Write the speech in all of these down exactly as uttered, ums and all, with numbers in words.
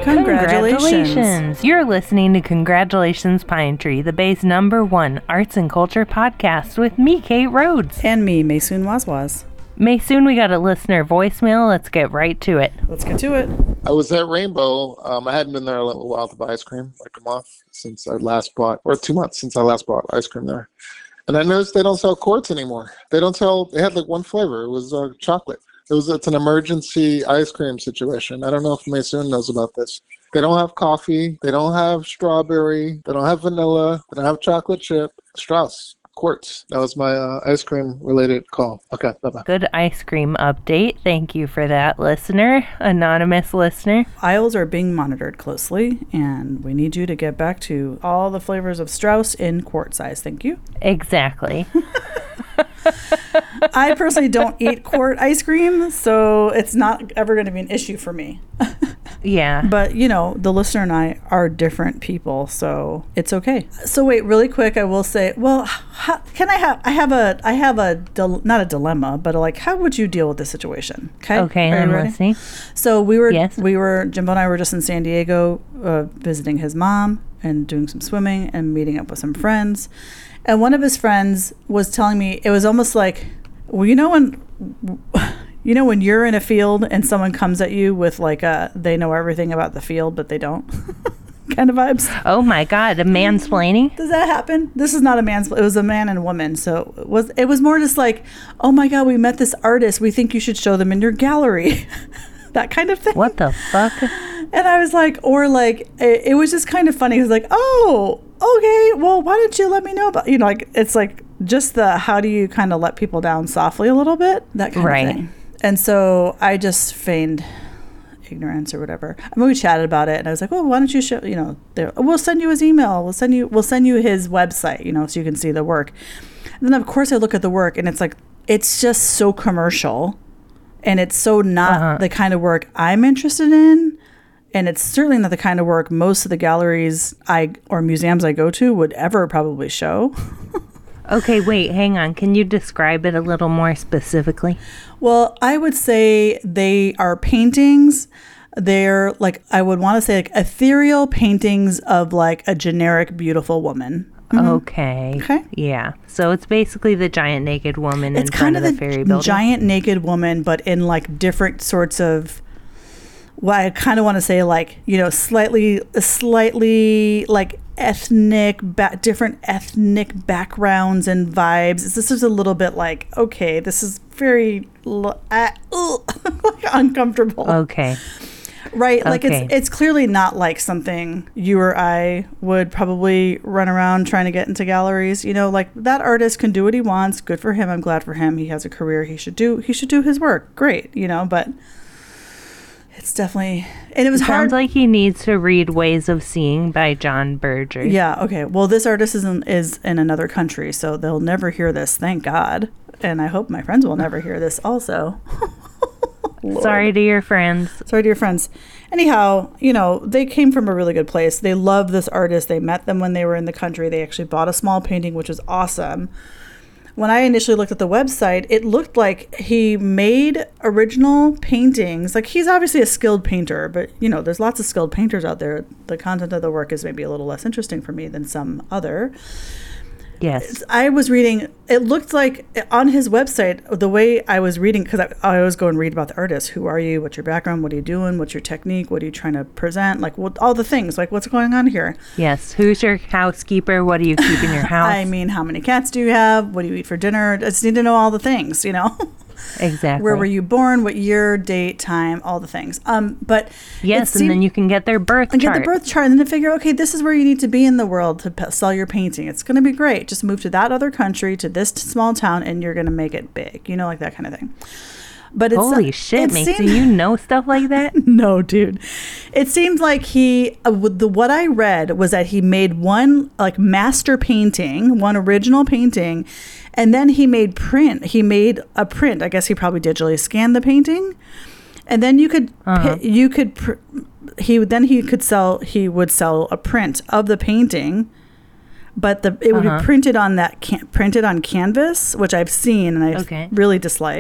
Congratulations. Congratulations. You're listening to Congratulations Pine Tree, the Bay's number one arts and culture podcast with me, Kate Rhodes. And me, Maysoon Wazwaz. Maysoon, we got a listener voicemail. Let's get right to it. Let's get to it. I was at Rainbow. Um, I hadn't been there a little while to buy ice cream, like a month since I last bought, or two months since I last bought ice cream there. And I noticed they don't sell quarts anymore. They don't sell, they had like one flavor. It was uh, chocolate. It was, it's an emergency ice cream situation. I don't know if Maysoon knows about this. They don't have coffee. They don't have strawberry. They don't have vanilla. They don't have chocolate chip. Strauss. Quartz. That was my uh, ice cream related call. Okay, bye-bye. Good ice cream update. Thank you for that, listener. Anonymous listener. Aisles are being monitored closely, and we need you to get back to all the flavors of Strauss in quart size. Thank you. Exactly. I personally don't eat quart ice cream, so it's not ever going to be an issue for me. Yeah. But, you know, the listener and I are different people, so it's okay. So wait, really quick, I will say, well, how, can I have, I have a, I have a, dil- not a dilemma, but like, how would you deal with this situation? Okay. Okay, Are you I'm ready? listening. So we were, Yes. we were, Jimbo and I were just in San Diego uh, visiting his mom and doing some swimming and meeting up with some friends. And one of his friends was telling me, it was almost like, well, you know, when, you know, when you're in a field and someone comes at you with like a, they know everything about the field, but they don't kind of vibes. Oh my God, a mansplaining? Does that happen? This is not a man's, it was a man and woman. So it was, it was more just like, oh my God, we met this artist. We think you should show them in your gallery. That kind of thing. What the fuck? And I was like, or like, it, it was just kind of funny. It was like, oh, okay, well, why didn't you let me know about, you know, like, it's like just the, how do you kind of let people down softly a little bit? That kind Right. of thing. And so I just feigned ignorance or whatever. I mean, we chatted about it and I was like, well, why don't you show, you know, there, we'll send you his email. We'll send you, we'll send you his website, you know, so you can see the work. And then of course I look at the work and it's like, it's just so commercial and it's so not Uh-huh. the kind of work I'm interested in. And it's certainly not the kind of work most of the galleries I or museums I go to would ever probably show. Okay, wait, hang on. Can you describe it a little more specifically? Well, I would say they are paintings. They're like, I would want to say like ethereal paintings of like a generic beautiful woman. Mm-hmm. Okay. Okay. Yeah. So it's basically the giant naked woman It's in kind front of of the the ferry building. giant naked woman, but in like different sorts of, well, I kind of want to say like, you know, slightly, slightly like ethnic, ba- different ethnic backgrounds and vibes. This is a little bit like, okay, this is very uh, like uncomfortable. Okay. Right, like Okay. it's it's clearly not like something you or I would probably run around trying to get into galleries. You know, like that artist can do what he wants. Good for him. I'm glad for him. He has a career. He should do he should do his work. Great, you know, but it's definitely, and it was It hard. sounds like he needs to read Ways of Seeing by John Berger. Yeah, okay. Well, this artist is in, is in another country, so they'll never hear this, thank God. And I hope my friends will never hear this also. Lord. Sorry to your friends. Sorry to your friends. Anyhow, you know, they came from a really good place. They love this artist. They met them when they were in the country. They actually bought a small painting, which was awesome. When I initially looked at the website, it looked like he made original paintings. Like, he's obviously a skilled painter, but, you know, there's lots of skilled painters out there. The content of the work is maybe a little less interesting for me than some other. Yes. I was reading, it looked like on his website, the way I was reading, because I, I always go and read about the artist. Who are you? What's your background? What are you doing? What's your technique? What are you trying to present? Like, what, all the things. Like, what's going on here? Yes. Who's your housekeeper? What do you keep in your house? I mean, how many cats do you have? What do you eat for dinner? I just need to know all the things, you know? Exactly. Where were you born? What year, date, time, all the things. Um, but Yes, it and then seemed- you can get their birth and chart. get the birth chart, and then figure, okay, this is where you need to be in the world to p- sell your painting. It's going to be great. Just move to that other country, to this t- small town, and you're going to make it big. You know, like that kind of thing. But it's Holy uh, shit, it Mason, seemed- you know stuff like that? No, dude. It seemed like he, uh, with the what I read was that he made one like master painting, one original painting, and then he made print. He made a print. I guess he probably digitally scanned the painting, and then you could Uh-huh. pi- you could pr- he would then he could sell he would sell a print of the painting. But the it would Uh-huh. be printed on that can, printed on canvas, which I've seen and I Okay. really dislike.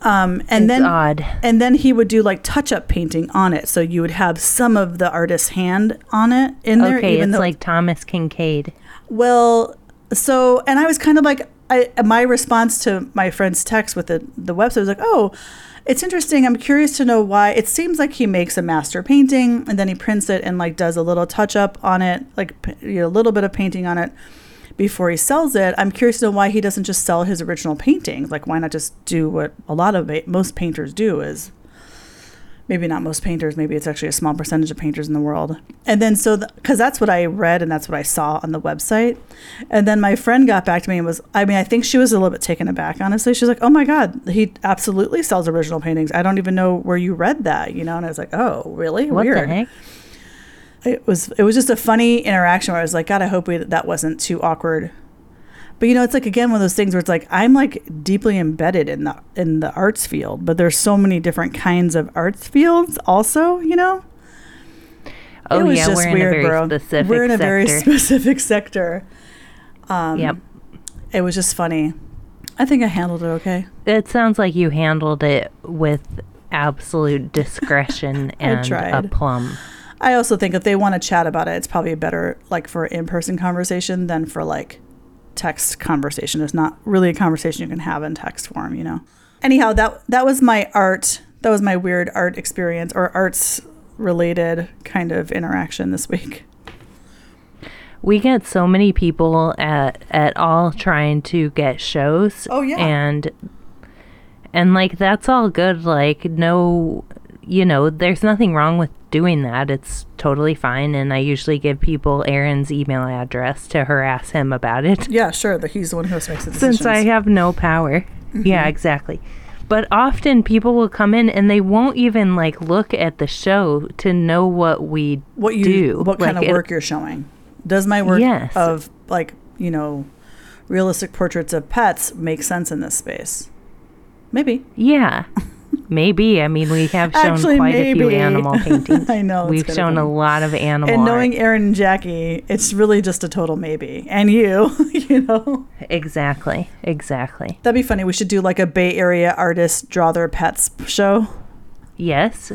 Um, and It's then odd. and then he would do like touch-up painting on it, so you would have some of the artist's hand on it in there. Okay, even it's though, like Thomas Kincaid. well, so and I was kind of like, I my response to my friend's text with the the website was like, oh, it's interesting. I'm curious to know why. It seems like he makes a master painting and then he prints it and like does a little touch-up on it, like you know, a little bit of painting on it before he sells it. I'm curious to know why he doesn't just sell his original paintings. Like, why not just do what a lot of it, most painters do is, maybe not most painters, maybe it's actually a small percentage of painters in the world. And then so, because that's what I read and that's what I saw on the website. And then my friend got back to me and was, I mean, I think she was a little bit taken aback, honestly. She's like, oh my God, he absolutely sells original paintings. I don't even know where you read that, you know? And I was like, oh, really? What Weird. the heck? It was it was just a funny interaction where I was like, God, I hope we, that wasn't too awkward. But you know, it's like, again, one of those things where it's like, I'm like deeply embedded in the in the arts field, but there's so many different kinds of arts fields also, you know? Oh, It was yeah, just we're in weird, a very bro. specific We're in a sector. very specific sector. Um, Yep. It was just funny. I think I handled it okay. It sounds like you handled it with absolute discretion and tried. aplomb. I also think if they want to chat about it, it's probably better like for in-person conversation than for like text conversation. It's not really a conversation you can have in text form, you know. Anyhow, that that was my art. That was my weird art experience or arts related kind of interaction this week. We get so many people at at all trying to get shows. Oh, yeah. And and like that's all good. Like no, you know, there's nothing wrong with doing that. It's totally fine. And I usually give people Aaron's email address to harass him about it. Yeah, sure. That he's the one who makes the decisions. Since I have no power. Mm-hmm. Yeah, exactly. But often people will come in and they won't even like look at the show to know what we what you do. what kind Like, of it- work you're showing. Does my work Yes. of like, you know, realistic portraits of pets make sense in this space? Maybe. Yeah. Maybe. I mean, we have shown Actually, quite a few maybe. animal paintings. I know, it's We've kinda shown a funny. lot of animal And knowing art. Aaron and Jackie, it's really just a total maybe. And you, you know. Exactly. Exactly. That'd be funny. We should do like a Bay Area artists draw their pets show. Yes.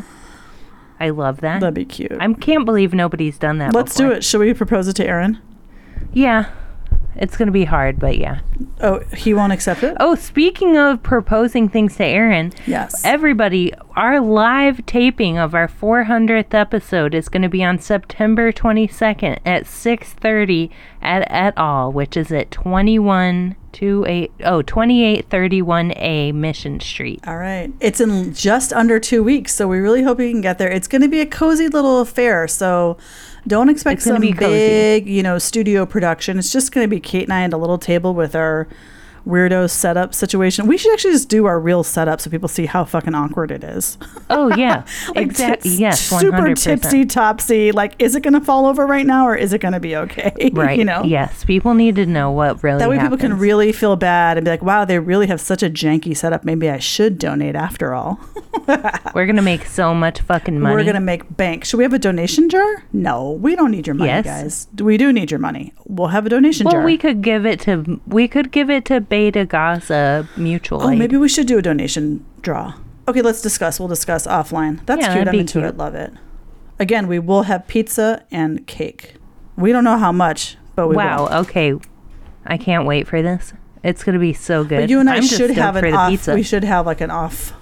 I love that. That'd be cute. I can't believe nobody's done that Let's before. do it. Should we propose it to Aaron? Yeah. It's going to be hard, but yeah. Oh, he won't accept it? Oh, speaking of proposing things to Aaron, Yes. everybody, our live taping of our four hundredth episode is going to be on September twenty-second at six thirty at et al., which is at twenty-one twenty-eight oh twenty-eight thirty-one A Mission Street. All right. It's in just under two weeks, so we really hope you can get there. It's going to be a cozy little affair, so don't expect It's gonna some be cozy. big, you know, studio production. It's just going to be Kate and I at a little table with our weirdo setup situation. We should actually just do our real setup so people see how fucking awkward it is. Oh, yeah. Like Exactly. t- Yes, one super hundred percent. tipsy topsy. Like, is it going to fall over right now or is it going to be okay? Right. You know? Yes. People need to know what really That way happens. people can really feel bad and be like, wow, they really have such a janky setup. Maybe I should donate after all. We're going to make so much fucking money. We're going to make bank. Should we have a donation jar? No, we don't need your money, Yes. guys. We do need your money. We'll have a donation Well, jar. we could give it to we could give it to Beta Gaza Mutual oh, Aid. maybe we should do a donation draw. Okay, let's discuss. We'll discuss offline. That's Yeah, cute. that'd I'm be into cute. it. Love it. Again, we will have pizza and cake. We don't know how much, but we Wow. will. Okay, I can't wait for this. It's gonna be so good. But you and I I'm just should stoked have for an the off. pizza. We should have like an off,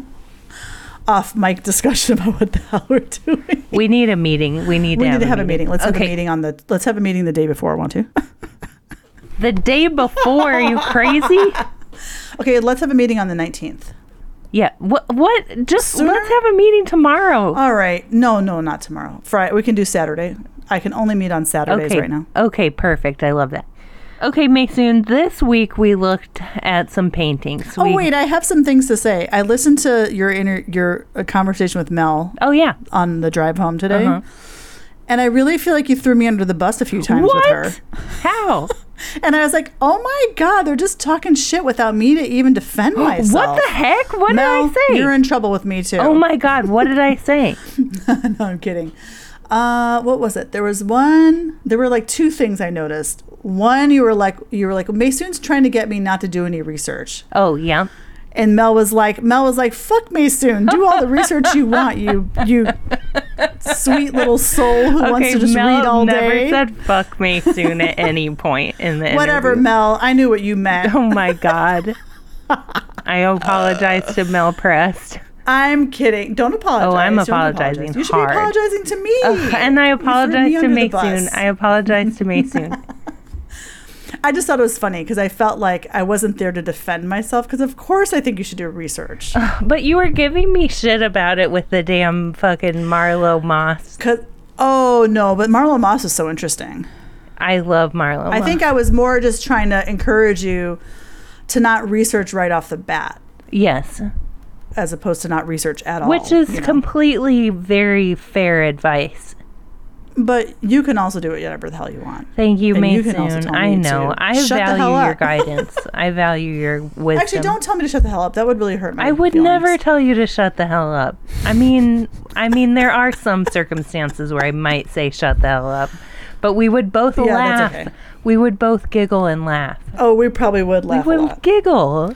off mic discussion about what the hell we're doing. We need a meeting. We need We to need have to have a meeting. Let's have okay. a meeting on the. Let's have a meeting the day before. Want to? The day before. Are you crazy? Okay, let's have a meeting on the nineteenth. Yeah. What? What? Just Sooner? let's have a meeting tomorrow. All right. No, no, not tomorrow. Friday. We can do Saturday. I can only meet on Saturdays okay. right now. Okay. Perfect. I love that. Okay, Mason. This week we looked at some paintings. Oh we, wait, I have some things to say. I listened to your inter- your uh, conversation with Mel Oh yeah. on the drive home today, Uh-huh. and I really feel like you threw me under the bus a few times What? with her. How? And I was like, oh my God, they're just talking shit without me to even defend myself. What the heck? What Mel, did I say? you're in trouble with me too. Oh my God! What did I say? No, I'm kidding. Uh, what was it? There was one. There were like two things I noticed. One, you were like, you were like, Maysoon's trying to get me not to do any research, Oh yeah. And Mel was like, Mel was like, fuck Maysoon. Do all the research you want, you you sweet little soul who okay, wants to just Mel read all never day. said fuck Maysoon at any point in the Whatever, interview. Mel. I knew what you meant. Oh my God. I apologize to Mel Prest. I'm kidding. Don't apologize. Oh, I'm Don't apologizing apologize. You should hard. be apologizing to me. Ugh, and I You threw apologize me to under the Maysoon. bus. I apologize to Maysoon. I just thought it was funny because I felt like I wasn't there to defend myself because, of course, I think you should do research. But you were giving me shit about it with the damn fucking Marlo Moss. Cause, oh, no, but Marlo Moss is so interesting. I love Marlo I Moss. think I was more just trying to encourage you to not research right off the bat Yes. as opposed to not research at all. Which is you know? completely very fair advice. But you can also do whatever the hell you want. Thank you, And you can also Maysoon. tell I me know. to I shut the hell value your up. guidance. I value your wisdom. Actually, don't tell me to shut the hell up. That would really hurt my I would feelings. never tell you to shut the hell up. I mean, I mean, there are some circumstances where I might say shut the hell up, but we would both Yeah, laugh. that's okay. We would both giggle and laugh. Oh, we probably would laugh we a would lot. giggle.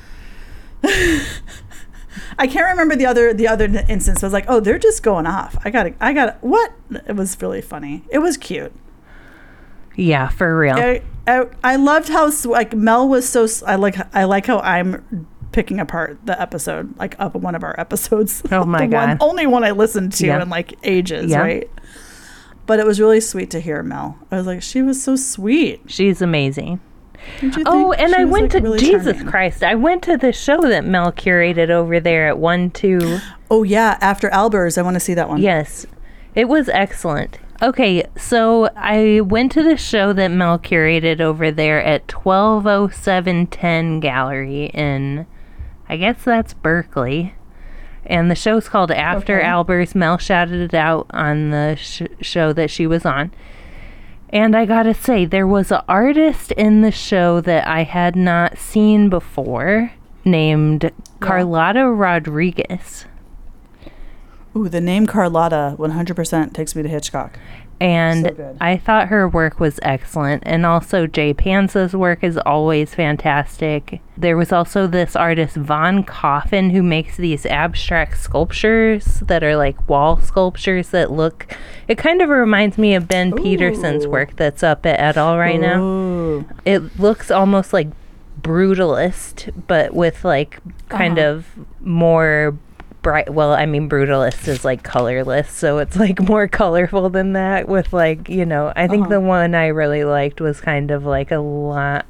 I can't remember the other the other instance. I was like, oh, they're just going off. I got I got what? It was really funny. It was cute. Yeah, for real. I, I, I loved how s- like Mel was so s- I like I like how I'm picking apart the episode, like up one of our episodes. Oh my The one, God. only one I listened to Yeah. in like ages, Yeah. right? But it was really sweet to hear Mel. I was like, she was so sweet. She's amazing. Don't you Oh, think? and She I was, went like, to really Jesus charming. Christ. I went to the show that Mel curated over there at one two. Oh yeah, after Albers, I want to see that one. Yes, it was excellent. Okay, so I went to the show that Mel curated over there at twelve oh seven ten Gallery in, I guess that's Berkeley. And the show's called After Okay. Albers. Mel shouted it out on the sh- show that she was on. And I gotta say, there was an artist in the show that I had not seen before named Carlotta Rodriguez. Ooh, the name Carlotta one hundred percent takes me to Hitchcock. And So good. I thought her work was excellent. And also Jay Panza's work is always fantastic. There was also this artist, Von Coffin, who makes these abstract sculptures that are like wall sculptures that look... It kind of reminds me of Ben Peterson's Ooh. work that's up at et al. Right now. Ooh. It looks almost like brutalist, but with like kind Uh-huh. of more bright. Well, I mean, brutalist is like colorless, so it's like more colorful than that. With like, you know, I think Uh-huh. the one I really liked was kind of like a lot.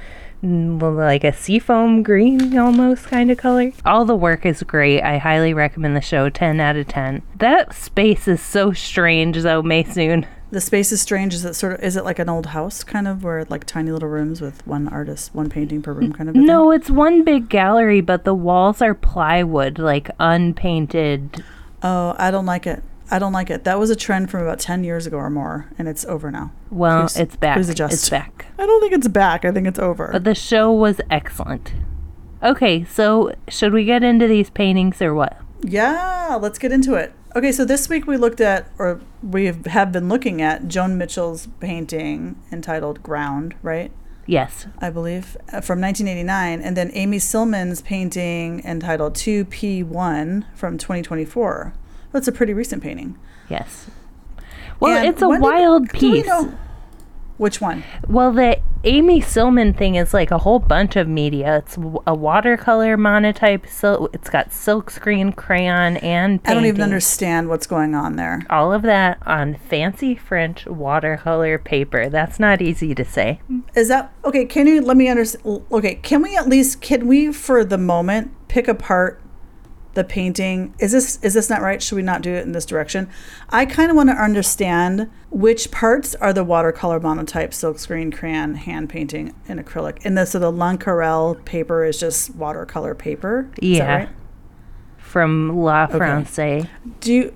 Like a seafoam green almost kind of color. All the work is great. I highly recommend the show. ten out of ten. That space is so strange though, Maysoon. The space is strange. Is it sort of? Is it like an old house kind of, where like tiny little rooms with one artist, one painting per room kind of? A No, it's one big gallery, but the walls are plywood, like unpainted. thing? Oh, I don't like it. I don't like it. That was a trend from about ten years ago or more, and it's over now. Well, Please- it's back. please adjust. It's back. I don't think it's back. I think it's over. But the show was excellent. Okay, so should we get into these paintings or what? Yeah, let's get into it. Okay, so this week we looked at, or we have been looking at, Joan Mitchell's painting entitled Ground, right? Yes. I believe, uh, from nineteen eighty-nine, and then Amy Sillman's painting entitled two P one from twenty twenty-four. That's a pretty recent painting. Yes. Well, And it's a when did- wild do we piece. know- Which one? Well, the Amy Sillman thing is like a whole bunch of media. It's w- a watercolor monotype. So it's got silk screen, crayon, and painting. I don't even understand what's going on there. All of that on fancy French watercolor paper. That's not easy to say. Is that okay? Can you let me understand? Okay, can we at least can we for the moment pick apart the painting? Is this is this not right? Should we not do it in this direction? I kind of want to understand which parts are the watercolor monotype, silkscreen, crayon, hand painting, and acrylic. And the, so the Lancarel paper is just watercolor paper. Is that Yeah. right? From La France. Do you,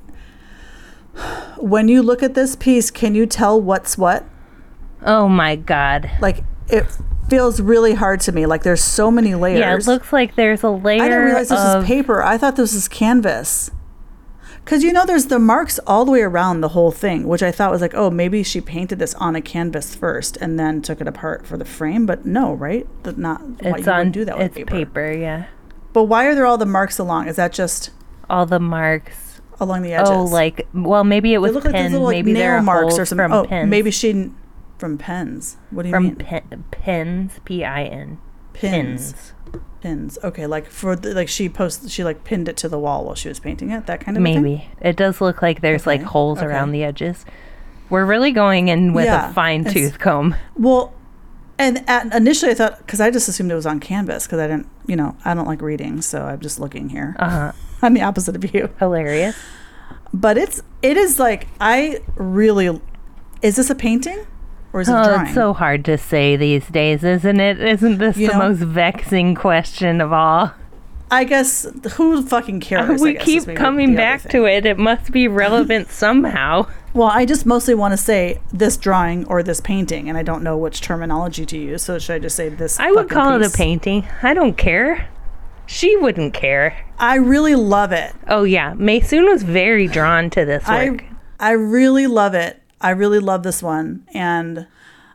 when you look at this piece, can you tell what's what? Oh my God. Like it feels really hard to me. Like there's so many layers. Yeah, it looks like there's a layer I didn't realize this of... was paper. I thought this was canvas. Because, you know, there's the marks all the way around the whole thing, which I thought was like, oh, maybe she painted this on a canvas first and then took it apart for the frame. But no, right? That not why It's you on wouldn't do that with it's paper. paper. Yeah. But why are there all the marks along? Is that just All the marks. along the edges? Oh, like, well, maybe it they was look like those pins. little like maybe nail there are marks holes or something. from Oh, pins. maybe she from pens. What do you from mean? pin, pins, P I N. Pins. Pins. Pins. Okay, like for the, like she post she like pinned it to the wall while she was painting it. That kind of a thing? Maybe. It does look like there's like Okay, holes okay. around the edges. We're really going in with Yeah, a fine it's- tooth comb. Well, and at, initially I thought because I just assumed it was on canvas because I didn't, you know, I don't like reading, so I'm just looking here. Uh huh. I'm the opposite of you. Hilarious. But it's it is like I really is this a painting or is it a Oh, drawing? it's so hard to say these days, isn't it? Isn't this You the know? most vexing question of all? I guess who fucking cares? we I guess, keep is maybe coming the other back thing. to it. It must be relevant somehow. Well, I just mostly want to say this drawing or this painting, and I don't know which terminology to use. So should I just say this? I would fucking call it piece? a painting. I don't care. She wouldn't care. I really love it. Oh yeah, Maysoon was very drawn to this work. I I really love it. I really love this one, and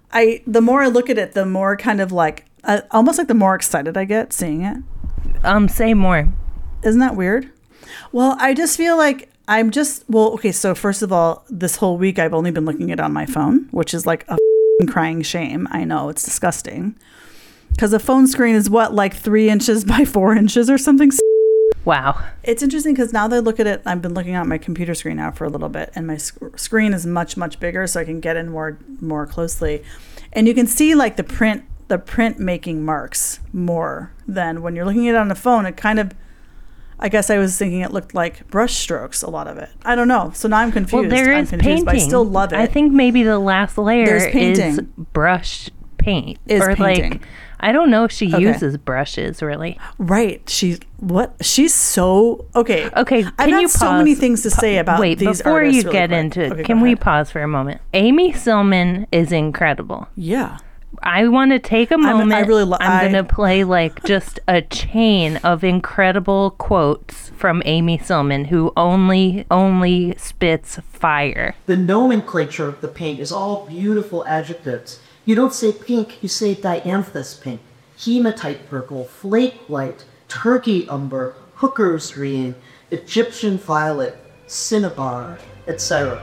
I the more I look at it, the more kind of like uh, almost like the more excited I get seeing it. um, say more. Isn't that weird? Well, I just feel like I'm just well. Okay, so first of all, this whole week I've only been looking at it on my phone, which is like a f***ing crying shame. I know it's disgusting because the phone screen is what like three inches by four inches or something. Wow. It's interesting because now that I look at it, I've been looking at my computer screen now for a little bit, and my sc- screen is much much bigger, so I can get in more more closely, and you can see like the print the print making marks more than when you're looking at it on the phone. It kind of, I guess I was thinking it looked like brush strokes, a lot of it. I don't know. So now I'm confused. Well, there I'm is confused, painting. but I still love it. I think maybe the last layer There's is painting. brush paint. Is or painting. like, I don't know if she Okay. uses brushes really. Right. She what? She's so okay. Okay, I've can got you so pause? many things to say about Wait, these before artists you really get quick. into it, Okay, can go we ahead. pause for a moment? Amy Sillman is incredible. Yeah. I want to take a moment. I really lo- I'm I- going to play like just a chain of incredible quotes from Amy Sillman, who only only spits fire. The nomenclature of the paint is all beautiful adjectives. You don't say pink, you say dianthus pink, hematite purple, flake white, turkey umber, hooker's green, Egyptian violet, cinnabar, et cetera.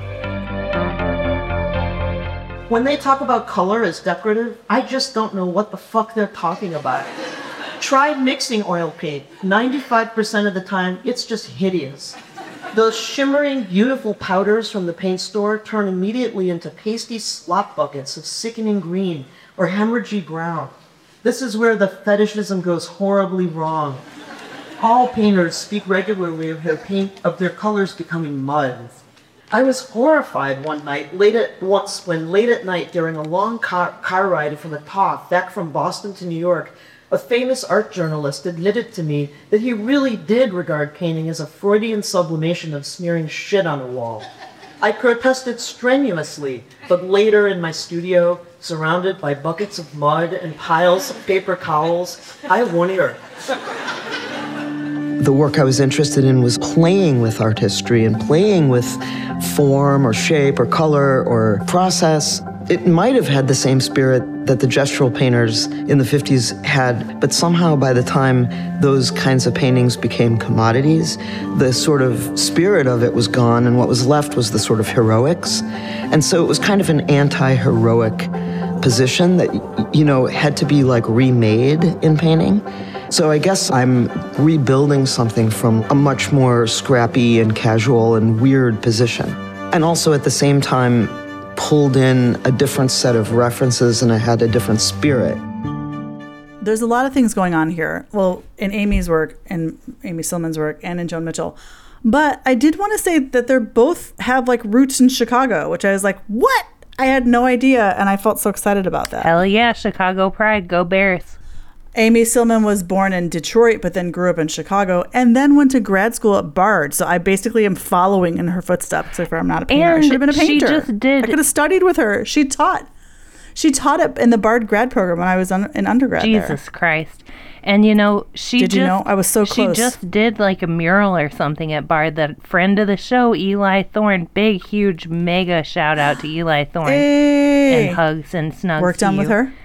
When they talk about color as decorative, I just don't know what the fuck they're talking about. Try mixing oil paint. ninety-five percent of the time, it's just hideous. Those shimmering, beautiful powders from the paint store turn immediately into pasty slop buckets of sickening green or hemorrhagey brown. This is where the fetishism goes horribly wrong. All painters speak regularly of their paint, of their colors becoming mud. I was horrified one night, late at once when late at night during a long car, car ride from a talk back from Boston to New York, a famous art journalist admitted to me that he really did regard painting as a Freudian sublimation of smearing shit on a wall. I protested strenuously, but later in my studio, surrounded by buckets of mud and piles of paper towels, I won her. The work I was interested in was playing with art history and playing with form or shape or color or process. It might have had the same spirit that the gestural painters in the fifties had, but somehow by the time those kinds of paintings became commodities, the sort of spirit of it was gone, and what was left was the sort of heroics. And so it was kind of an anti-heroic position that, you know, had to be like remade in painting. So I guess I'm rebuilding something from a much more scrappy and casual and weird position. And also at the same time, pulled in a different set of references, and I had a different spirit. There's a lot of things going on here. Well, in Amy's work, and Amy Sillman's work, and in Joan Mitchell. But I did want to say that they're both have like roots in Chicago, which I was like, what? I had no idea, and I felt so excited about that. Hell yeah, Chicago pride, go Bears. Amy Sillman was born in Detroit, but then grew up in Chicago, and then went to grad school at Bard. So I basically am following in her footsteps. Except for I'm not a painter. I And should have been a she painter. just did- I could have studied with her. She taught. She taught it in the Bard grad program when I was un- in undergrad. Jesus there. Christ. And you know, she Did just, you know? I was so she close. just did like a mural or something at Bard. That friend of the show, Eli Thorne. Big, huge, mega shout out to Eli Thorne. Hey. And hugs and snugs Worked to on with you. her.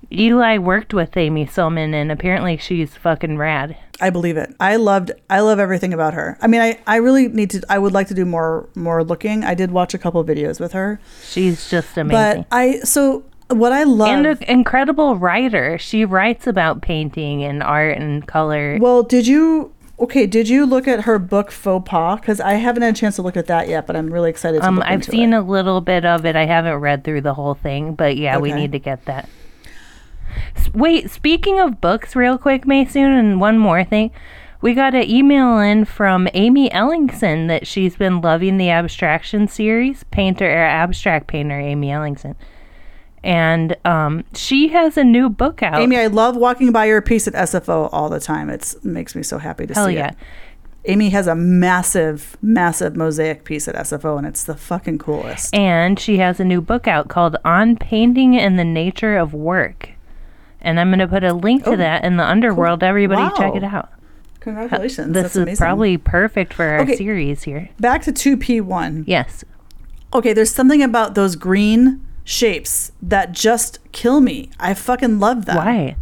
Eli worked with Amy Sillman, and apparently she's fucking rad. I believe it. I loved, I love everything about her. I mean, I, I really need to, I would like to do more, more looking. I did watch a couple of videos with her. She's just amazing. But I, so what I love. And an incredible writer. She writes about painting and art and color. Well, did you, okay, did you look at her book Faux Pas? Because I haven't had a chance to look at that yet, but I'm really excited to um, look I've into seen it. a little bit of it. I haven't read through the whole thing, but yeah, we Okay. need to get that. S- Wait, speaking of books real quick, Mason, and one more thing. We got an email in from Amy Ellingson that she's been loving the abstraction series, painter or abstract painter Amy Ellingson. And um, she has a new book out. Amy, I love walking by your piece at S F O all the time. It's, it makes me so happy to Hell see yeah. it. Amy has a massive, massive mosaic piece at S F O, and it's the fucking coolest. And she has a new book out called On Painting and the Nature of Work. And I'm going to put a link to Oh, that in the underworld. Everybody Wow. check it out. Congratulations. This That's is amazing. probably perfect for our Okay. series here. Back to two P one. Yes. Okay, there's something about those green shapes that just kill me. I fucking love them. Why?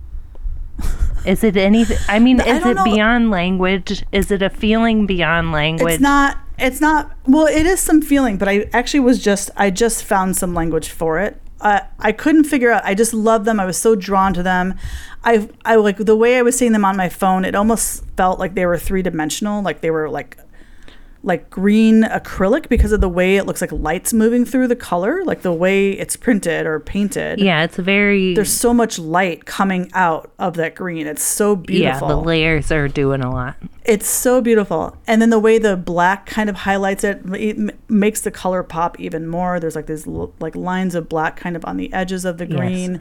Is it anything? I mean, I is don't it know. beyond language? Is it a feeling beyond language? It's not, it's not, well, it is some feeling, but I actually was just, I just found some language for it. Uh, I couldn't figure out, I just love them. I was so drawn to them. I, I like the way I was seeing them on my phone, it almost felt like they were three dimensional, like they were like, like green acrylic because of the way it looks like lights moving through the color, like the way it's printed or painted. Yeah, it's very. There's so much light coming out of that green. It's so beautiful. Yeah, the layers are doing a lot. It's so beautiful. And then the way the black kind of highlights it, it m- makes the color pop even more. There's like these l- like lines of black kind of on the edges of the Yes. green.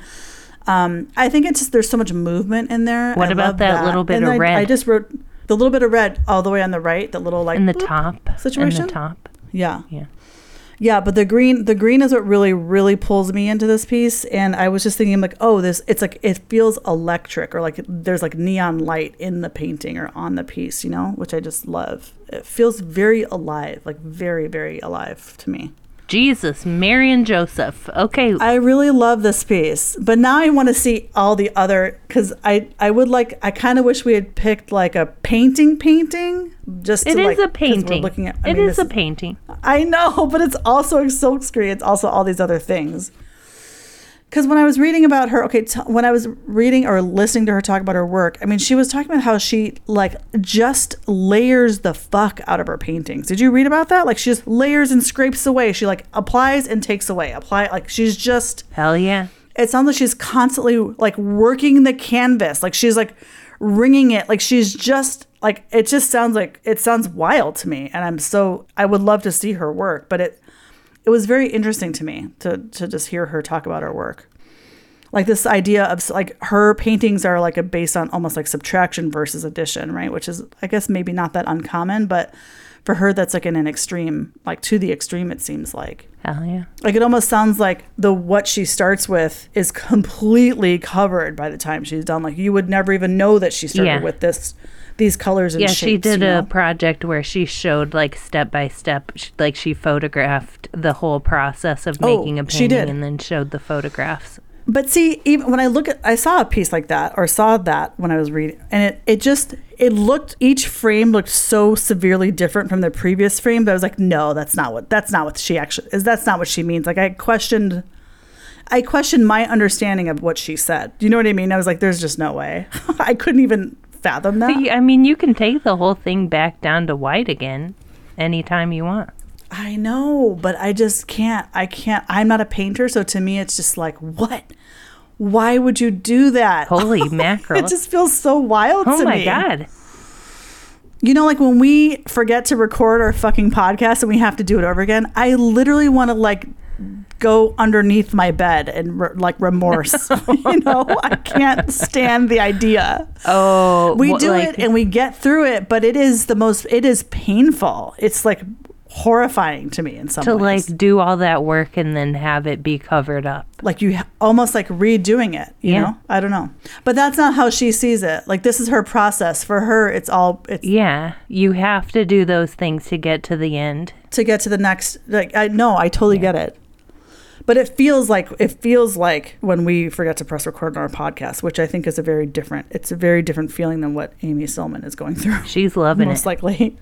Um, I think it's just, there's so much movement in there. What I about love that little bit And of I, red? I just wrote the little bit of red all the way on the right, the little like In the boop top. situation. In the top. Yeah. Yeah. Yeah, but the green, the green is what really, really pulls me into this piece. And I was just thinking, like, oh, this, it's like, it feels electric, or like there's like neon light in the painting or on the piece, you know, which I just love. It feels very alive, like very, very alive to me. Jesus, Mary and Joseph. Okay. I really love this piece, but now I want to see all the other, because I, I would like, I kind of wish we had picked like a painting painting. Just It to is like, a 'cause we're painting. looking at, I It mean, is this a painting. I know, but it's also a silkscreen. It's also all these other things. Because when I was reading about her, okay, t- when I was reading or listening to her talk about her work, I mean, she was talking about how she like just layers the fuck out of her paintings. Did you read about that? Like she just layers and scrapes away. She like applies and takes away. Apply like she's just. Hell yeah. It sounds like she's constantly like working the canvas. Like she's like wringing it. Like she's just like, it just sounds like, it sounds wild to me. And I'm so, I would love to see her work, but it, it was very interesting to me to, to just hear her talk about her work. Like this idea of like her paintings are like a based on almost like subtraction versus addition, right? Which is, I guess, maybe not that uncommon, but for her, that's like in an extreme, like to the extreme, it seems like. Hell yeah. Like it almost sounds like the what she starts with is completely covered by the time she's done. Like you would never even know that she started Yeah. with this, these colors and Yeah, shapes. she did you know? a project where she showed like step by step, sh- like she photographed the whole process of Oh, making a she painting did. and then showed the photographs. But see, even when I look at, I saw a piece like that, or saw that when I was reading, and it, it just, it looked, each frame looked so severely different from the previous frame that I was like, no, that's not what, that's not what she actually is. That's not what she means. Like I questioned, I questioned my understanding of what she said. Do you know what I mean? I was like, there's just no way. I couldn't even fathom that. I mean, you can take the whole thing back down to white again anytime you want. I know, but I just can't. I can't. I'm not a painter, so to me, it's just like, what? Why would you do that? Holy mackerel. It just feels so wild Oh to my me. God. You know, like when we forget to record our fucking podcast and we have to do it over again, I literally want to like go underneath my bed and re- like remorse. You know, I can't stand the idea. Oh, We wh- do like, it and we get through it, but it is the most, it is painful. It's like horrifying to me in some to ways. like do all that work and then have it be covered up. Like you ha- almost like redoing it, you Yeah. know? I don't know. But that's not how she sees it. Like this is her process. For her, it's all, it's Yeah, you have to do those things to get to the end. to get to the next, like, I no, I totally get it. But it feels like it feels like when we forget to press record on our podcast, which I think is a very different. It's a very different feeling than what Amy Sillman is going through. She's loving most it. likely.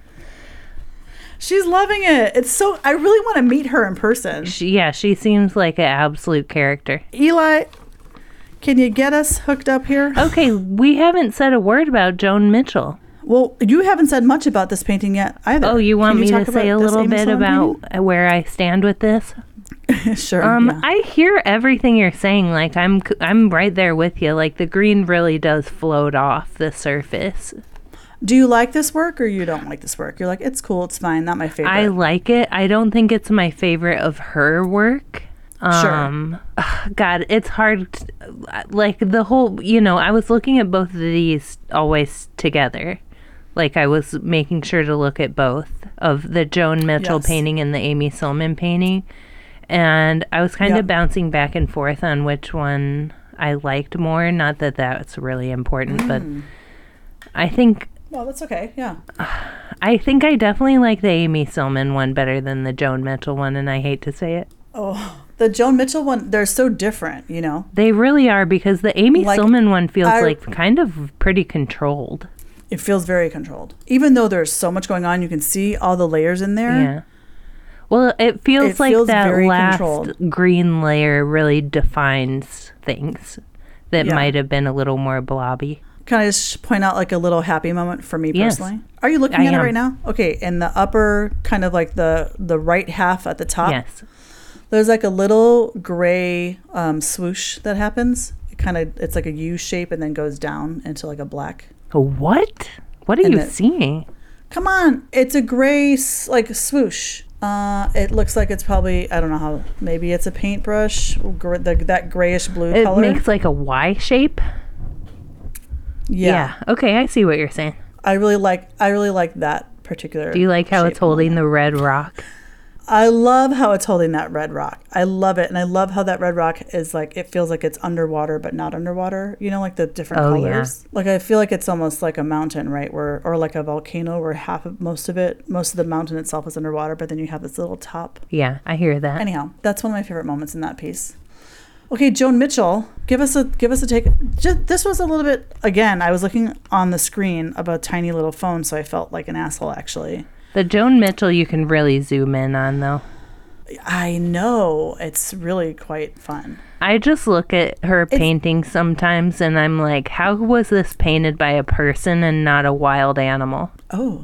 She's loving it. It's so. I really want to meet her in person. She, yeah, she seems like an absolute character. Eli, can you get us hooked up here? Okay, we haven't said a word about Joan Mitchell. Well, you haven't said much about this painting yet either. Oh, you want Can me talk to say a about this little Amy bit Sillman about painting? where I stand with this? Sure. Um, yeah. I hear everything you're saying. Like I'm, I'm right there with you. Like the green really does float off the surface. Do you like this work or you don't like this work? You're like, it's cool, it's fine, not my favorite. I like it. I don't think it's my favorite of her work. Sure. Um, ugh, God, it's hard. To, like the whole, you know, I was looking at both of these always together. Like I was making sure to look at both of the Joan Mitchell Yes. painting and the Amy Sillman painting. And I was kind Yep. of bouncing back and forth on which one I liked more. Not that that's really important, Mm. but I think Well, that's okay, yeah. I think I definitely like the Amy Sillman one better than the Joan Mitchell one, and I hate to say it. Oh, the Joan Mitchell one, they're so different, you know? They really are, because the Amy Like, Sillman one feels I- like kind of pretty controlled. It feels very controlled. Even though there's so much going on, you can see all the layers in there. Yeah. Well, it feels It like feels that very last controlled. green layer really defines things that Yeah. might have been a little more blobby. Can I just point out like a little happy moment for me Yes. personally? Are you looking I at am. it right now? Okay, in the upper, kind of like the the right half at the top, Yes. there's like a little gray um, swoosh that happens. It kind of, it's like a U shape and then goes down into like a black. What? What are And you it- seeing? Come on, it's a gray s- like swoosh. Uh, it looks like it's probably, I don't know how, maybe it's a paintbrush, gr- the, that grayish blue It color. makes like a Y shape. yeah. Okay, I see what you're saying. I really like, I really like that particular. Do you like how shape it's holding the red rock? I love how it's holding that red rock. I love it. And I love how that red rock is like, it feels like it's underwater, but not underwater. You know, like the different Oh, yeah. colors. Like, I feel like it's almost like a mountain, right? Where, or like a volcano where half of most of it, most of the mountain itself is underwater, but then you have this little top. Yeah, I hear that. Anyhow, that's one of my favorite moments in that piece. Okay, Joan Mitchell, give us a give us a take. Just, this was a little bit, again, I was looking on the screen of a tiny little phone, so I felt like an asshole, actually. The Joan Mitchell you can really zoom in on, though. I know. It's really quite fun. I just look at her paintings sometimes and I'm like, how was this painted by a person and not a wild animal? Oh.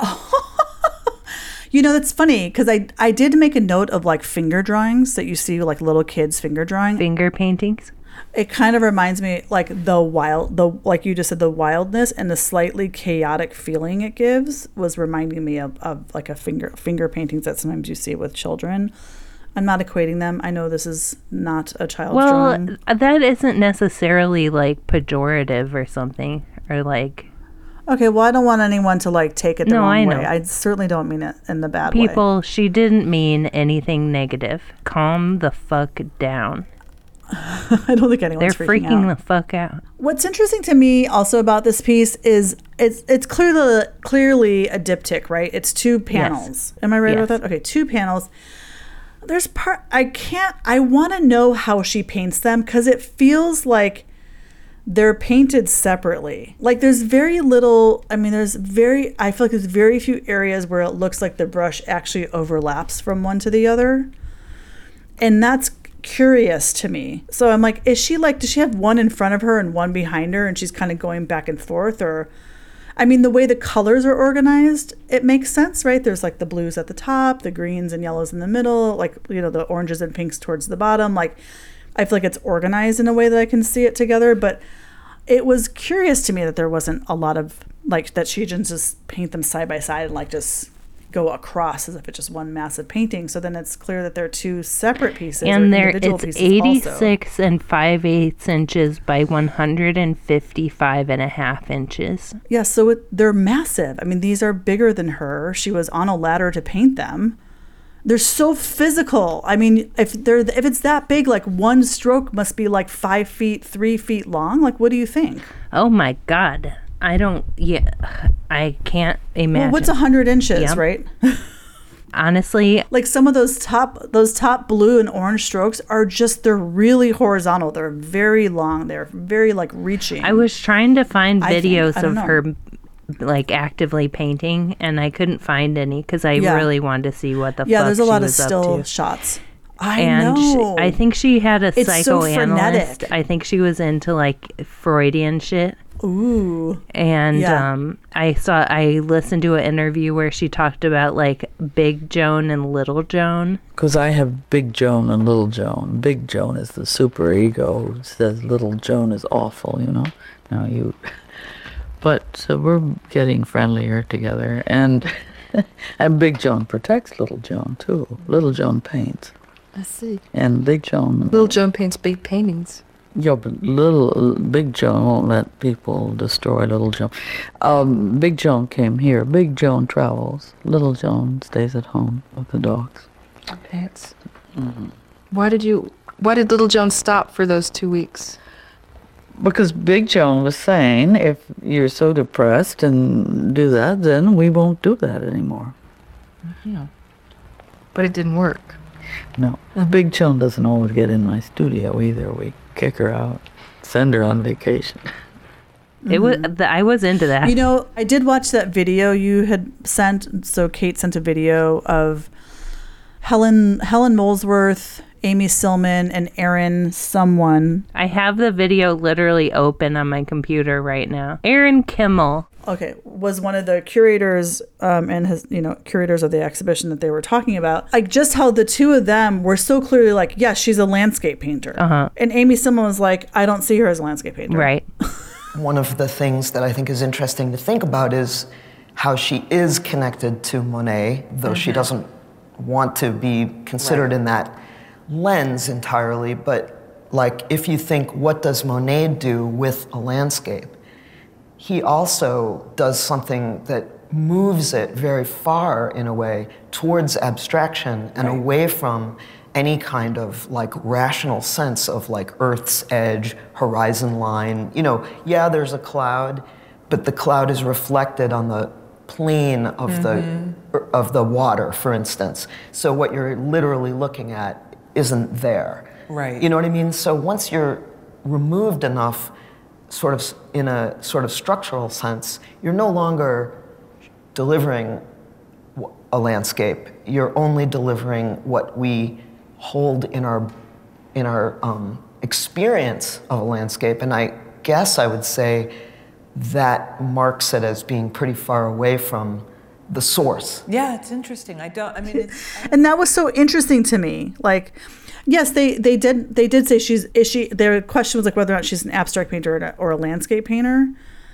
Oh. You know, that's funny because I, I did make a note of like finger drawings that you see like little kids finger drawing. Finger paintings? It kind of reminds me like the wild, the like you just said, the wildness and the slightly chaotic feeling it gives was reminding me of, of like a finger finger paintings that sometimes you see with children. I'm not equating them. I know this is not a child's Well, drawing. that isn't necessarily like pejorative or something, or like Okay, well, I don't want anyone to like take it the No, wrong I know. way. I certainly don't mean it in the bad way. people, she didn't mean anything negative. Calm the fuck down. I don't think anyone's They're freaking, freaking out. the fuck out. What's interesting to me also about this piece is it's it's clearly clearly a diptych, right? It's two panels. Am I right Yes. with that? Okay, two panels. There's part I can't I want to know how she paints them because it feels like they're painted separately. Like there's very little, I mean there's very I feel like there's very few areas where it looks like the brush actually overlaps from one to the other. And that's curious to me. So I'm like, is she like, does she have one in front of her and one behind her and she's kind of going back and forth? Or, I mean, the way the colors are organized, it makes sense, right? There's like the blues at the top, the greens and yellows in the middle, like, you know, the oranges and pinks towards the bottom. Like, I feel like it's organized in a way that I can see it together. But it was curious to me that there wasn't a lot of, like, that she didn't just paint them side by side and like just go across as if it's just one massive painting. So then it's clear that they're two separate pieces. or And there individual it's pieces also. eighty-six and five eighths inches by one hundred fifty-five and a half inches. Yeah, so it, they're massive. I mean, these are bigger than her. She was on a ladder to paint them. They're so physical. I mean, if they're if it's that big, like one stroke must be like five feet, three feet long. Like, what do you think? Oh my God. I don't, yeah, I can't imagine. Well, what's a hundred inches, Yep. right? honestly, like some of those top those top blue and orange strokes are just they're really horizontal. They're very long. They're very like reaching. I was trying to find I think- videos I don't of know. her like actively painting, and I couldn't find any because I Yeah. really wanted to see what the yeah, fuck there's a she lot of was up still to. shots. I And she- know. I think she had a It's so psychoanalyst. frenetic. I think she was into like Freudian shit. Ooh. And Yeah. um, I saw, I listened to an interview where she talked about like Big Joan and Little Joan. Because I have Big Joan and Little Joan. Big Joan is the super ego who says Little Joan is awful, you know? Now you. But so we're getting friendlier together. And, and Big Joan protects Little Joan, too. Little Joan paints. I see. And Big Joan. Little Joan paints big paintings. Yeah, but little Big Joan won't let people destroy Little Joan. Um, Big Joan came here. Big Joan travels. Little Joan stays at home with the dogs. Pants. Mm-hmm. Why did you? Why did Little Joan stop for those two weeks? Because Big Joan was saying, if you're so depressed and do that, then we won't do that anymore. Yeah. But it didn't work. No. Big Joan doesn't always get in my studio either. We kick her out, send her on vacation. It was, th- I was into that. You know, I did watch that video you had sent. So Kate sent a video of Helen Helen Molesworth, Amy Silman, and Aaron someone. I have the video literally open on my computer right now. Aaron Kimmel. Okay, was one of the curators um, and his, you know, curators of the exhibition that they were talking about. Like just how the two of them were so clearly like, yes, she's a landscape painter. Uh-huh. And Amy Silman was like, I don't see her as a landscape painter. Right. One of the things that I think is interesting to think about is how she is connected to Monet, though she doesn't want to be considered in that lens entirely. But like, if you think, what does Monet do with a landscape? He also does something that moves it very far, in a way, towards abstraction and Right. away from any kind of like rational sense of like Earth's edge, horizon line. You know, yeah, there's a cloud, but the cloud is reflected on the plane of mm-hmm. the of the water, for instance. So what you're literally looking at isn't there. Right. You know what I mean? So once you're removed enough, sort of in a sort of structural sense, you're no longer delivering a landscape. You're only delivering what we hold in our in our um, experience of a landscape. And I guess I would say that marks it as being pretty far away from the source. Yeah, it's interesting. I don't. I mean, it's, And that was so interesting to me. Like, yes, they, they did they did say she's is she. Their question was like whether or not she's an abstract painter or a, or a landscape painter,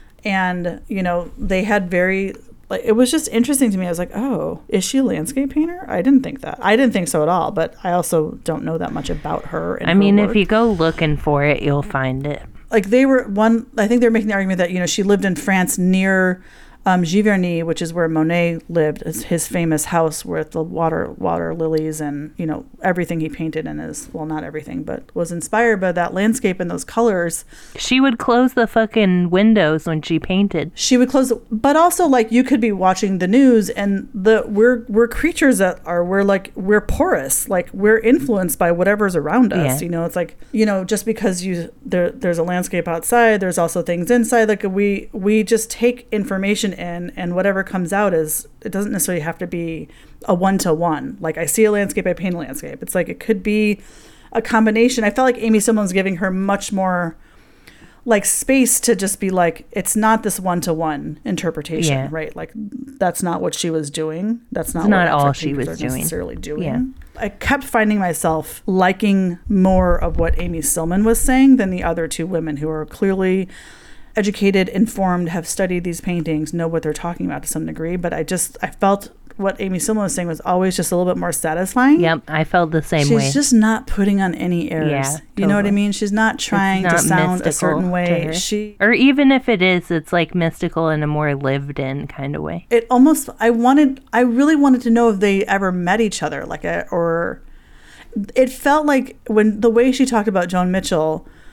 and you know they had very like it was just interesting to me. I was like, oh, is she a landscape painter? I didn't think that. I didn't think so at all. But I also don't know that much about her. And I mean, her if work. you go looking for it, you'll find it. Like they were one. I think they were making the argument that you know she lived in France near um, Giverny, which is where Monet lived. It's his famous house with the water water lilies and you know everything he painted in his well, not everything, but was inspired by that landscape and those colors. She would close the fucking windows when she painted. She would close, but also like you could be watching the news and the we're we're creatures that are we're like we're porous, like we're influenced by whatever's around us. Yeah. You know, it's like you know just because you there there's a landscape outside, there's also things inside. Like we we just take information in, and whatever comes out is it doesn't necessarily have to be a one to one. Like I see a landscape, I paint a landscape. It's like it could be a combination. I felt like Amy Silman's giving her much more like space to just be like it's not this one-to-one interpretation, Yeah. right? Like that's not what she was doing. That's not It's what not all abstract she painters was are doing. necessarily doing. Yeah. I kept finding myself liking more of what Amy Silman was saying than the other two women who are clearly educated, informed, have studied these paintings, know what they're talking about to some degree. But I just I felt what Amy Silman was saying was always just a little bit more satisfying. Yep, I felt the same She's way. just not putting on any airs. Yeah, You know what I totally. mean? She's not trying It's to not sound a mystical certain to way. her. She Or even if it is, it's like mystical in a more lived in kind of way. it almost I wanted I really wanted to know if they ever met each other, like a, or it felt like when the way she talked about Joan Mitchell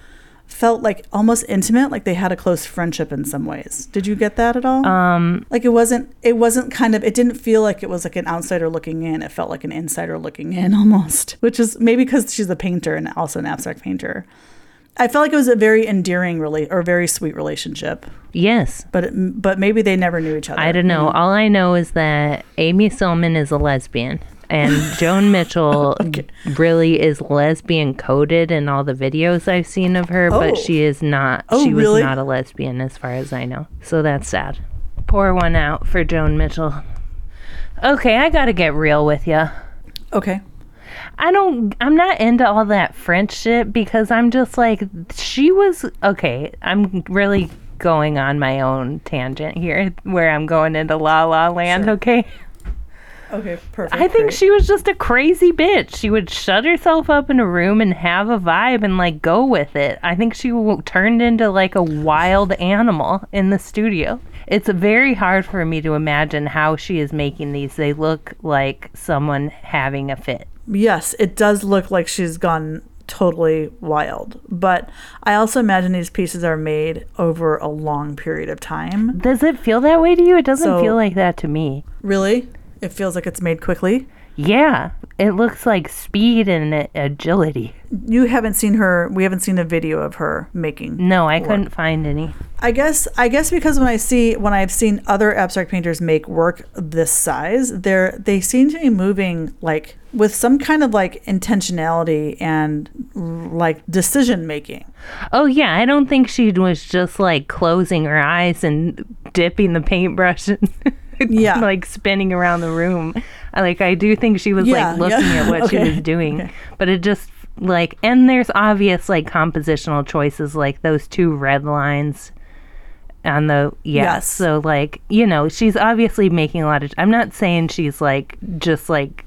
felt like almost intimate, like they had a close friendship in some ways. Did you get that at all? Um, like it wasn't, it wasn't kind of, it didn't feel like it was like an outsider looking in. It felt like an insider looking in almost, which is maybe because she's a painter and also an abstract painter. I felt like it was a very endearing, really, or very sweet relationship. Yes. But it, but maybe they never knew each other. I don't know. You know? All I know is that Amy Sillman is a lesbian. And Joan Mitchell Okay. really is lesbian coded in all the videos I've seen of her, Oh. but she is not. Oh, she was really? not a lesbian as far as I know. So that's sad. Pour one out for Joan Mitchell. Okay, I gotta get real with you. Okay. I don't, I'm not into all that French shit because I'm just like, she was, okay, I'm really going on my own tangent here where I'm going into La La Land, Sure. okay? Okay, perfect. I think great. she was just a crazy bitch. She would shut herself up in a room and have a vibe and like go with it. I think she w- turned into like a wild animal in the studio. It's very hard for me to imagine how she is making these. They look like someone having a fit. Yes, it does look like she's gone totally wild. But I also imagine these pieces are made over a long period of time. Does it feel that way to you? It doesn't So- feel like that to me. Really? It feels like it's made quickly. Yeah, it looks like speed and a- agility. You haven't seen her, we haven't seen a video of her making. No, I work. couldn't find any. I guess I guess because when I see when I've seen other abstract painters make work this size, they're they seem to be moving like with some kind of like intentionality and like decision making. Oh yeah, I don't think she was just like closing her eyes and dipping the paintbrush and Yeah. like spinning around the room. I Like I do think she was Yeah, like looking yeah. at what Okay, she was doing. okay. But it just like, and there's obvious like compositional choices like those two red lines on the yeah. Yes. So like, you know, she's obviously making a lot of I'm not saying she's like just like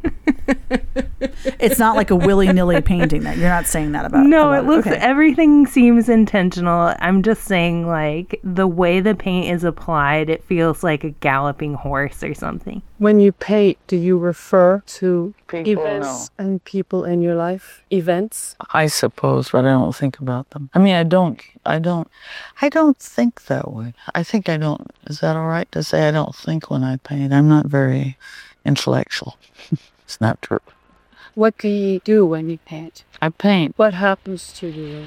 It's not like a willy-nilly painting that you're not saying that about. No, about it looks, okay. everything seems intentional. I'm just saying, like, the way the paint is applied, it feels like a galloping horse or something. When you paint, do you refer to People, events and people in your life? Events? I suppose, but I don't think about them. I mean, I don't, I don't, I don't think that way. I think I don't, is that all right to say I don't think when I paint? I'm not very intellectual. It's not true. What do you do when you paint? I paint. What happens to you?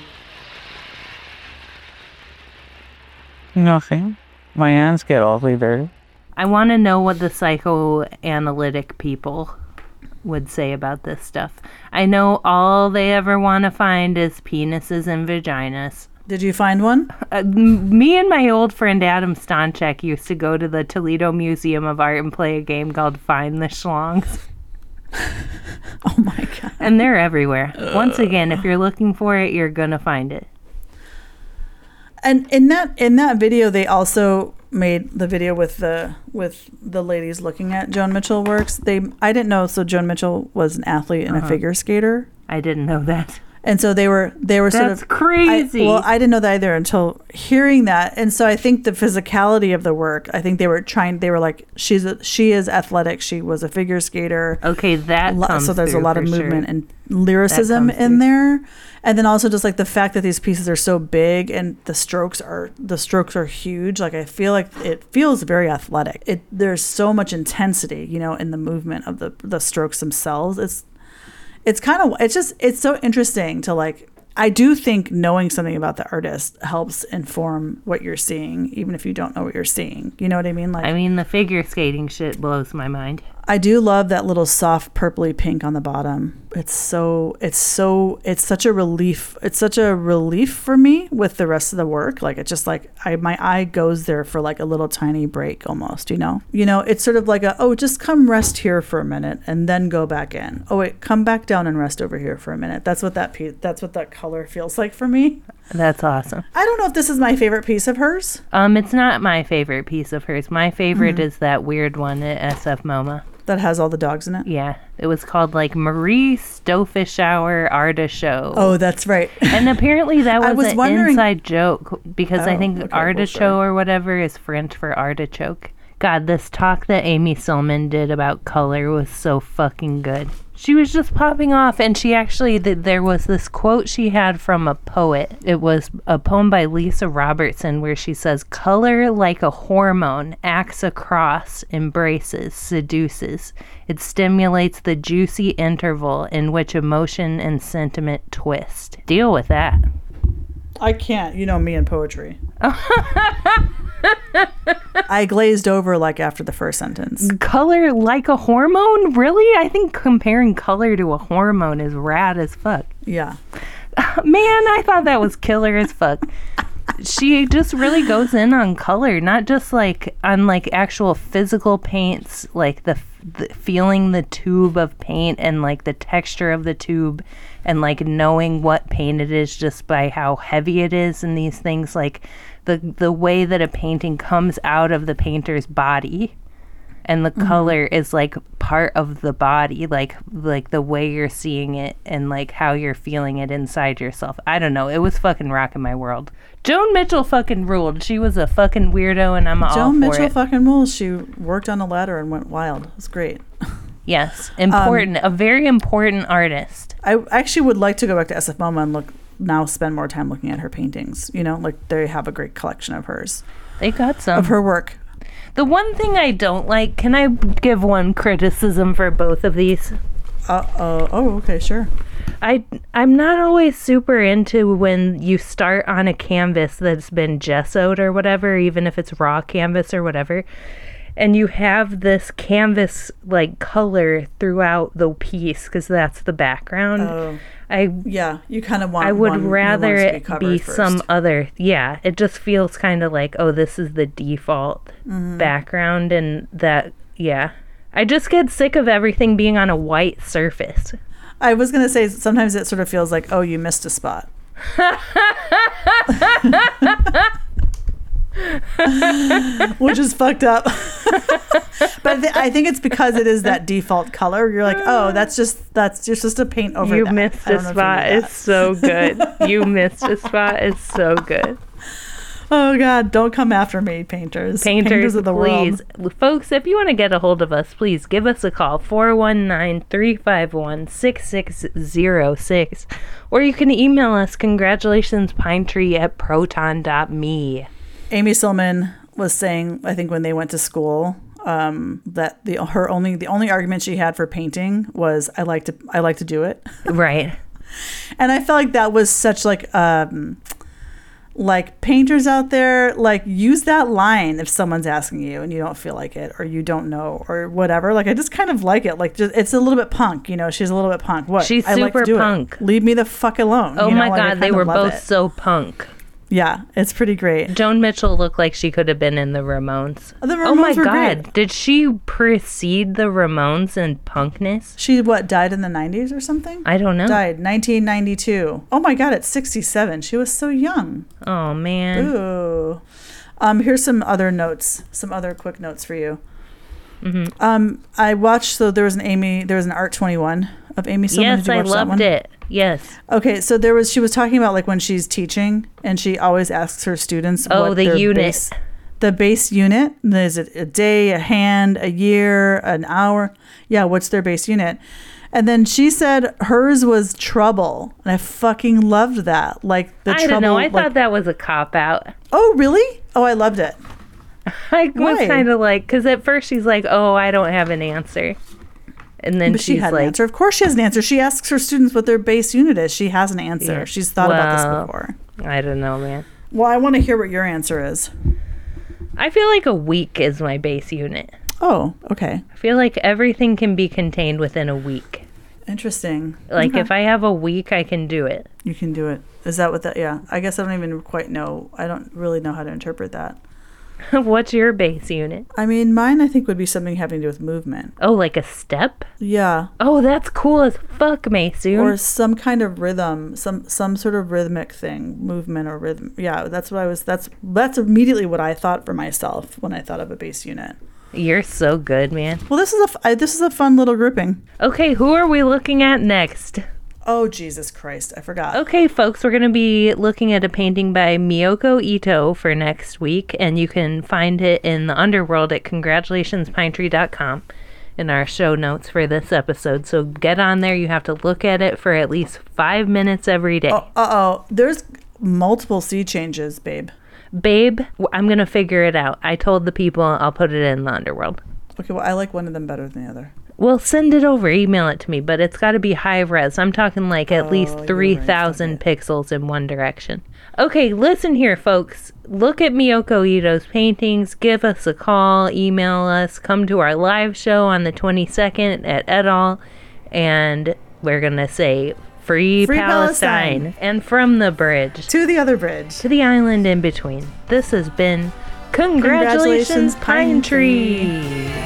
Nothing. My hands get awfully dirty. I want to know what the psychoanalytic people would say about this stuff. I know all they ever want to find is penises and vaginas. Did you find one? Uh, m- me and my old friend Adam Stanchek used to go to the Toledo Museum of Art and play a game called Find the Schlongs. Oh my god. And they're everywhere. Once again, if you're looking for it, you're gonna find it. And in that in that video, they also made the video with the with the ladies looking at Joan Mitchell works. They I didn't know. So Joan Mitchell was an athlete and Uh-huh. a figure skater, I didn't know that. and so they were they were sort That's of crazy. I, well, I didn't know that either until hearing that. And so I think the physicality of the work. I think they were trying. They were like, she's a, she is athletic. She was a figure skater. Okay, that Lo- comes so there's a through lot of for movement sure. and lyricism comes in through. there, and then also just like the fact that these pieces are so big and the strokes are the strokes are huge. Like I feel like it feels very athletic. It there's so much intensity, you know, in the movement of the the strokes themselves. It's it's kind of it's just it's so interesting to like. I do think knowing something about the artist helps inform what you're seeing, even if you don't know what you're seeing. You know what I mean? Like I mean, the figure skating shit blows my mind. I do love that little soft purpley pink on the bottom. It's so, it's so, it's such a relief. It's such a relief for me with the rest of the work. Like it's just like I, my eye goes there for like a little tiny break almost, you know, you know, it's sort of like a, oh, just come rest here for a minute and then go back in. Oh wait, come back down and rest over here for a minute. That's what that piece, that's what that color feels like for me. That's awesome. I don't know if this is my favorite piece of hers. Um, it's not my favorite piece of hers. My favorite Mhm. is that weird one at S F MoMA. That has all the dogs in it. Yeah, it was called like Marie Stoffischauer Artichoke. Oh, that's right. And apparently that was, I was an wondering- inside joke because I Oh, think okay, well, artichoke sure. or whatever is French for artichoke. God, this talk that Amy Silman did about color was so fucking good. She was just popping off, and she actually, th- there was this quote she had from a poet. It was a poem by Lisa Robertson where she says, "Color, like a hormone, acts across, embraces, seduces. It stimulates the juicy interval in which emotion and sentiment twist." Deal with that. I can't. You know me and poetry. I glazed over like after the first sentence. Color like a hormone? Really? I think comparing color to a hormone is rad as fuck. Yeah. Man, I thought that was killer as fuck. She just really goes in on color, not just like on like actual physical paints, like the, the feeling the tube of paint and like the texture of the tube and like knowing what paint it is just by how heavy it is and these things, like the the way that a painting comes out of the painter's body and the mm-hmm. color is like part of the body, like like the way you're seeing it and like how you're feeling it inside yourself. I don't know. It was fucking rocking my world. Joan Mitchell fucking ruled. She was a fucking weirdo and I'm all for it. Joan Mitchell fucking rules. She worked on a ladder and went wild. It was great. Yes. Important. Um, a very important artist. I actually would like to go back to S F MoMA and look now spend more time looking at her paintings. You know, like they have a great collection of hers. They got some. Of her work. The one thing I don't like, can I give one criticism for both of these? Uh oh. Oh, okay, sure. I, I'm not always super into when you start on a canvas that's been gessoed or whatever, even if it's raw canvas or whatever, and you have this canvas like color throughout the piece because that's the background. Oh. I yeah, you kind of want. I would one, rather it be, be first. some other. Yeah, it just feels kind of like, oh, this is the default mm-hmm. background, and that. Yeah, I just get sick of everything being on a white surface. I was gonna say sometimes it sort of feels like, oh, you missed a spot. Which is fucked up. But th- I think it's because it is that default color. You're like, oh, that's just that's just, just a paint over you that. Missed a spot. It's so good. You missed a spot. It's so good. Oh God, don't come after me, painters. Painters, painters of the please. world. Folks, if you want to get a hold of us, please give us a call, four one nine, three five one, six six zero six. Or you can email us, congratulationspinetree at proton dot me. Amy Silman was saying, I think when they went to school, um, that the her only the only argument she had for painting was I like to I like to do it. Right. And I felt like that was such like um like painters out there, like use that line if someone's asking you and you don't feel like it or you don't know or whatever. Like I just kind of like it. Like just, it's a little bit punk, you know. She's a little bit punk. What? She's I super like to do punk. It. Leave me the fuck alone. Oh you know? my Like, God, they were both it. so punk. Yeah, it's pretty great. Joan Mitchell looked like she could have been in the Ramones. The Ramones oh my were God, great. Did she precede the Ramones in punkness? She what died in the nineties or something? I don't know. Died nineteen ninety-two. Oh my God, at sixty-seven, she was so young. Oh man. Ooh. Um, here's some other notes. Some other quick notes for you. Mm-hmm. Um, I watched. So there was an Amy. There was an Art twenty-one of Amy Silman. Yes, Did you I watch that loved one? it. Yes. Okay, so there was. She was talking about like when she's teaching, and she always asks her students. Oh, what the their unit. Base, the base unit. Is it a day, a hand, a year, an hour? Yeah. What's their base unit? And then she said hers was trouble, and I fucking loved that. Like the I trouble. don't know. I like, thought that was a cop out. Oh, really? Oh, I loved it. I was Why? kind of like, because at first she's like, "Oh, I don't have an answer," and then But she's she had like, an answer. Of course, she has an answer. She asks her students what their base unit is. She has an answer. Yeah. She's thought well, about this before. I don't know, man. Well, I want to hear what your answer is. I feel like a week is my base unit. Oh, okay. I feel like everything can be contained within a week. Interesting. Like Okay. if I have a week, I can do it. You can do it. Is that what that? Yeah. I guess I don't even quite know. I don't really know how to interpret that. What's your base unit? I mean, mine I think would be something having to do with movement. Oh, like a step? Yeah. Oh, that's cool as fuck, Maysoon. Or some kind of rhythm, some some sort of rhythmic thing, movement or rhythm. Yeah, that's what I was. That's that's immediately what I thought for myself when I thought of a base unit. You're so good, man. Well, this is a f- I, this is a fun little grouping. Okay, who are we looking at next? Oh, Jesus Christ. I forgot. Okay, folks, we're going to be looking at a painting by Miyoko Ito for next week, and you can find it in the underworld at congratulations pine tree dot com in our show notes for this episode. So get on there. You have to look at it for at least five minutes every day. Oh, uh-oh. There's multiple sea changes, babe. Babe, I'm going to figure it out. I told the people I'll put it in the underworld. Okay, well, I like one of them better than the other. Well, send it over. Email it to me, but it's got to be high res. I'm talking like at Oh, least you're three right. thousand pixels in one direction. Okay, listen here, folks. Look at Miyoko Ito's paintings. Give us a call. Email us. Come to our live show on the twenty-second at et al. And we're going to say Free, Free Palestine. Palestine. And from the bridge To the other bridge. to the island in between. This has been Congratulations, Congratulations, Pine Pine Tree.